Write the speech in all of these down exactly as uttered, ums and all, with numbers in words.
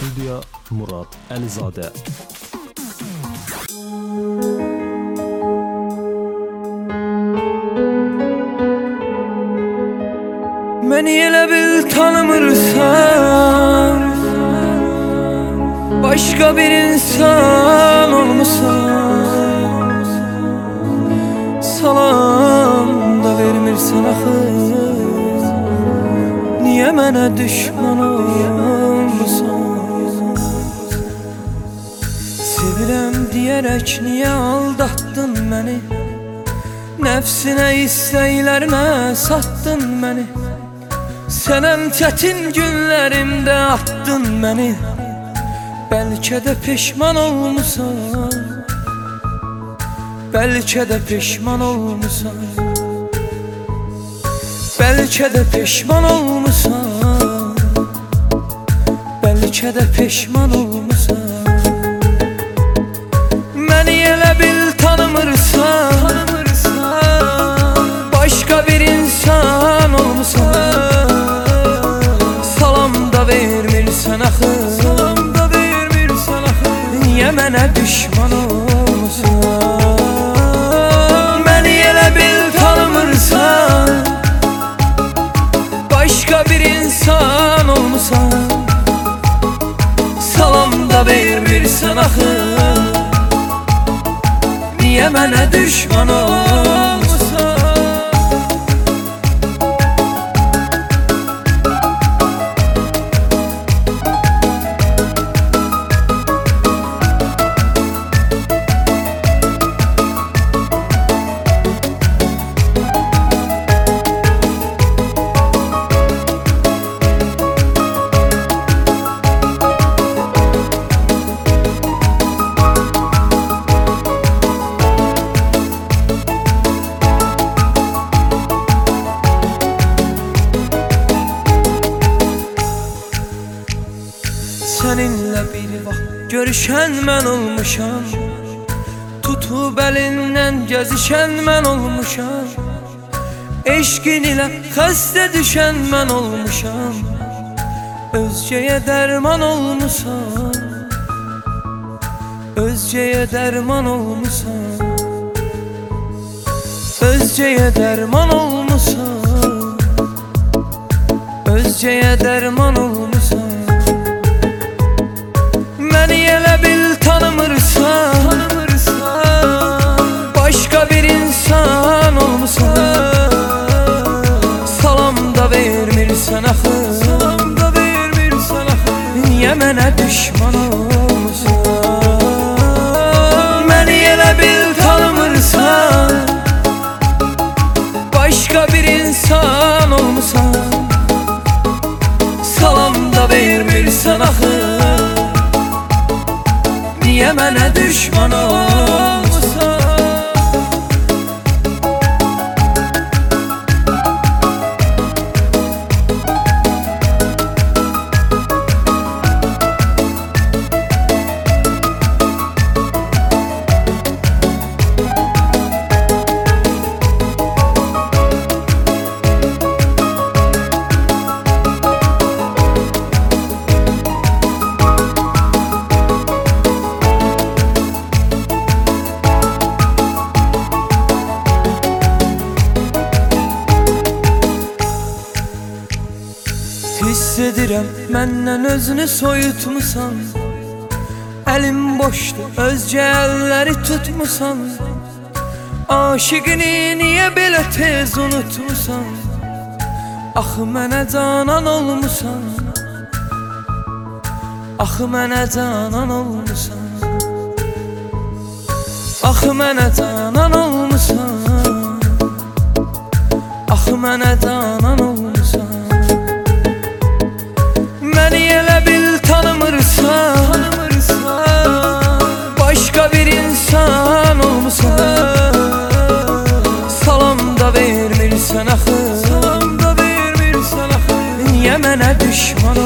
Studiya Murad Əlizadə. Məni elə bil tanımırsan, başqa bir insan olmusan. Salam da vermirsən axı, niyə mənə düşman olmusan? Sevirəm deyərək niyə aldatdın məni? Nəfsinə, istəklərinə satdın məni. Sənəm çətin günlərimdə atdın məni. Bəlkə də peşman olmusan, bəlkə də peşman olmusan, bəlkə də peşman olmusan, bəlkə də peşman olmusan. Məni elə bil tanımırsan, başqa bir insan olmusan. Salam da vermirsən axı, salam da vermirsən axı, niyə mənə düşman olmusan? Məni elə bil tanımırsan, başqa bir insan olmusan. Salam da vermirsən axı, niyə mənə düşman olmusan? Səninlə bir vaxt görüşən mən olmuşam, tutub əlindən gəzişən mən olmuşam. Eşqin ilə xəstə düşən mən olmuşam. Özgəyə dərman olmusan, özgəyə dərman olmusan, özgəyə dərman olmusan, özgəyə dərman olmusan. Məni elə bil tanımırsan, başqa bir insan olmusan. Salam da vermirsən axı, salam da vermirsən axı, niyə mənə düşman olmusan? Məni elə bil tanımırsan, başqa bir insan olmusan. Salam da vermirsən axı, niyə mənə düşman olmusan? Hiss edirəm məndən özünü soyutmusan. Əlim boşdur, özcə əlləri tutmusan. Aşiqini niyə belə tez unutmusan? Axı mənə canan olmusan, axı mənə canan olmusan, axı mənə canan olmusan, axı mənə canan olmusan. Məni elə bil tanımırsan, başqa bir insan olmusan. Salam da vermirsən axı, salam da vermirsən axı, niyə mənə düşman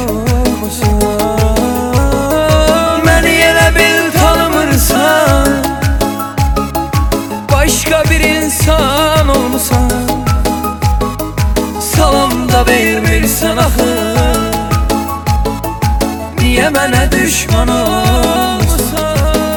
olmusan? Məni elə bil tanımırsan, başqa bir insan olmusan. Salam da vermirsən axı, niyə mənə düşman olmusan.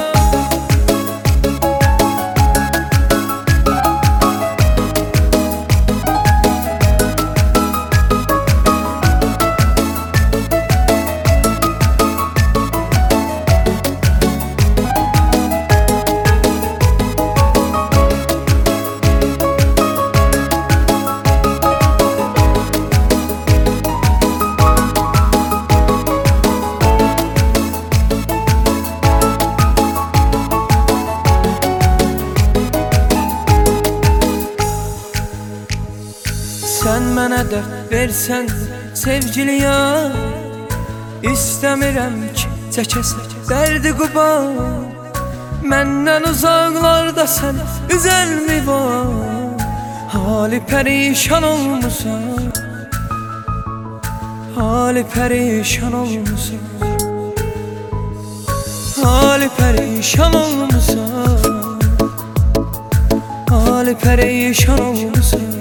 Sən mənə dərd versən sevgiliyə, İstəmirəm ki çəkəsən dərdi quba. Məndən uzaqlarda sən üzəlmi var, hali pərişan olmusan, hali pərişan olmusan, hali pərişan olmusan, hali pərişan olmusan.